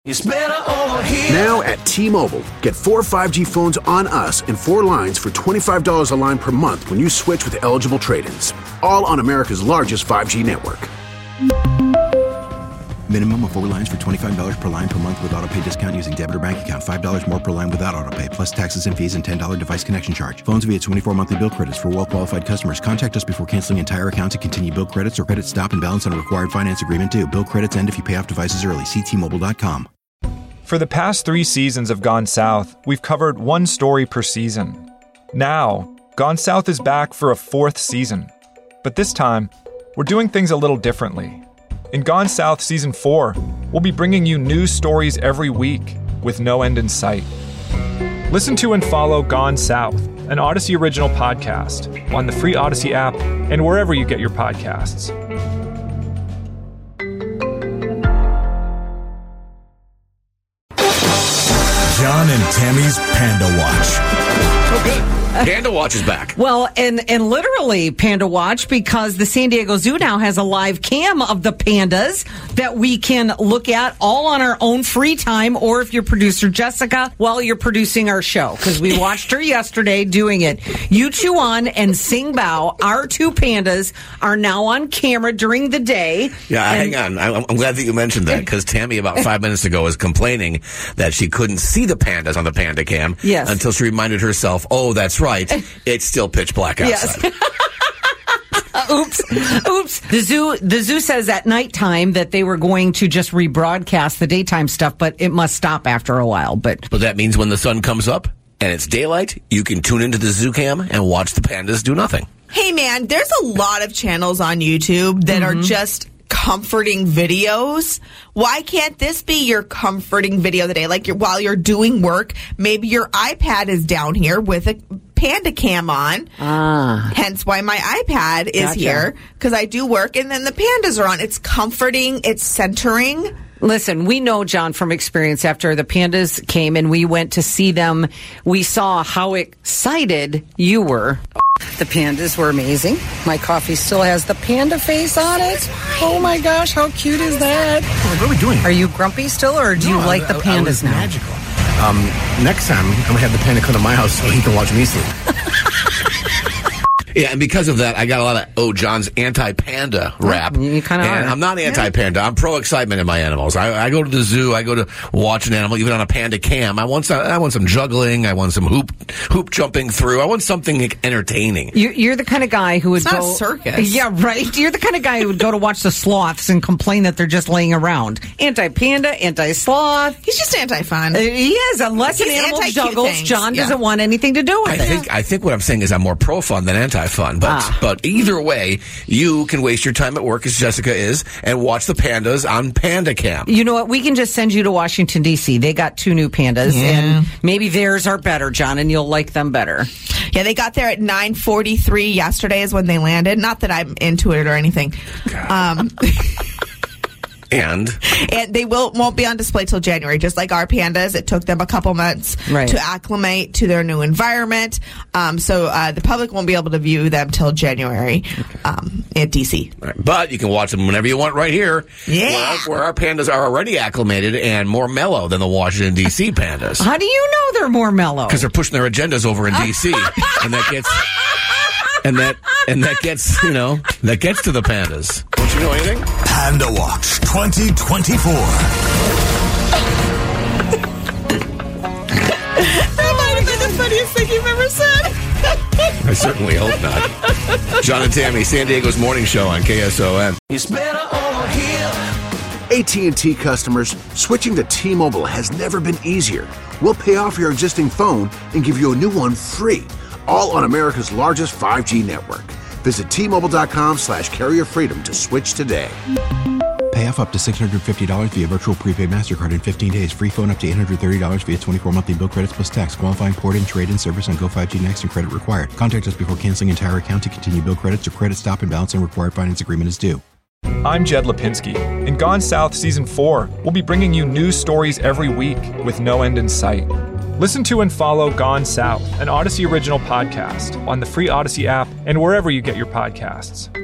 It's better over here. Now at T-Mobile, get 4 5G phones on us and 4 lines for $25 a line per month when you switch with eligible trade-ins. All on America's largest 5G network. Minimum of 4 lines for $25 per line per month with autopay discount using debit or bank account. $5 more per line without autopay, plus taxes and fees and $10 device connection charge. Phones via 24 monthly bill credits for well-qualified customers. Contact us before canceling entire account to continue bill credits or credit stop and balance on a required finance agreement due. Bill credits end if you pay off devices early. See T-Mobile.com. For the past 3 seasons of Gone South, we've covered one story per season. Now, Gone South is back for a 4th season. But this time, we're doing things a little differently. In Gone South Season 4, we'll be bringing you new stories every week with no end in sight. Listen to and follow Gone South, an Odyssey original podcast, on the free Odyssey app and wherever you get your podcasts. John and Tammy's Panda Watch. Oh, good. Panda Watch is back. Well, and literally Panda Watch, because the San Diego Zoo now has a live cam of the pandas that we can look at all on our own free time, or if you're producer Jessica, while you're producing our show, because we watched her yesterday doing it. Yu Chuan and Sing Bao, our 2 pandas, are now on camera during the day. Yeah, hang on. I'm glad that you mentioned that, because Tammy about 5 minutes ago was complaining that she couldn't see the pandas on the Panda Cam until she reminded herself, oh, that's right, it's still pitch black outside. Yes. Oops. The zoo says at nighttime that they were going to just rebroadcast the daytime stuff, but it must stop after a while. But that means when the sun comes up and it's daylight, you can tune into the zoo cam and watch the pandas do nothing. Hey, man, there's a lot of channels on YouTube that are just comforting videos. Why can't this be your comforting video of the day? Like while you're doing work, maybe your iPad is down here with a Panda Cam on. Hence why my iPad is here, because I do work, and then the pandas are on. It's comforting. It's centering. Listen, we know, John, from experience, after the pandas came and we went to see them, we saw how excited you were. The pandas were amazing. My coffee still has the panda face on it. Oh my gosh, how cute is that? What are we doing? Are you grumpy still, or do you like the pandas now? Magical. Next time, I'm going to have the panda come to my house so he can watch me sleep. Yeah, and because of that, I got a lot of John's anti-panda rap. You kind of are. I'm not anti-panda. I'm pro-excitement in my animals. I go to the zoo. I go to watch an animal, even on a Panda Cam. I want some juggling. I want some hoop jumping through. I want something entertaining. You're the kind of guy who would go... It's not a circus. Yeah, right. You're the kind of guy who would go to watch the sloths and complain that they're just laying around. Anti-panda, anti-sloth. He's just anti-fun. He is. Unless an animal juggles, John doesn't want anything to do with it. I think what I'm saying is I'm more pro-fun than anti-fun. But either way, you can waste your time at work, as Jessica is, and watch the pandas on Panda Cam. You know what? We can just send you to Washington, D.C. They got 2 new pandas, and maybe theirs are better, John, and you'll like them better. Yeah, they got there at 9:43 yesterday is when they landed. Not that I'm into it or anything. And they won't be on display till January, just like our pandas. It took them a couple months to acclimate to their new environment. So the public won't be able to view them till January at DC. Right. But you can watch them whenever you want right here. Yeah. Where our pandas are already acclimated and more mellow than the Washington, D.C. pandas. How do you know they're more mellow? Because they're pushing their agendas over in D.C. and that gets... And that gets to the pandas. Don't you know anything? Panda Watch 2024. That might have been the funniest thing you've ever said. I certainly hope not. John and Tammy, San Diego's morning show on KSON. It's better over here. AT&T customers, switching to T-Mobile has never been easier. We'll pay off your existing phone and give you a new one free. All on America's largest 5G network. Visit T-Mobile.com/carrier freedom to switch today. Pay off up to $650 via virtual prepaid MasterCard in 15 days. Free phone up to $830 via 24 monthly bill credits plus tax. Qualifying port-in, trade-in service on Go5G Next and credit required. Contact us before canceling entire account to continue bill credits or credit stop and balance and required finance agreement is due. I'm Jed Lipinski. In Gone South Season 4, we'll be bringing you new stories every week with no end in sight. Listen to and follow Gone South, an Odyssey original podcast, on the free Odyssey app and wherever you get your podcasts.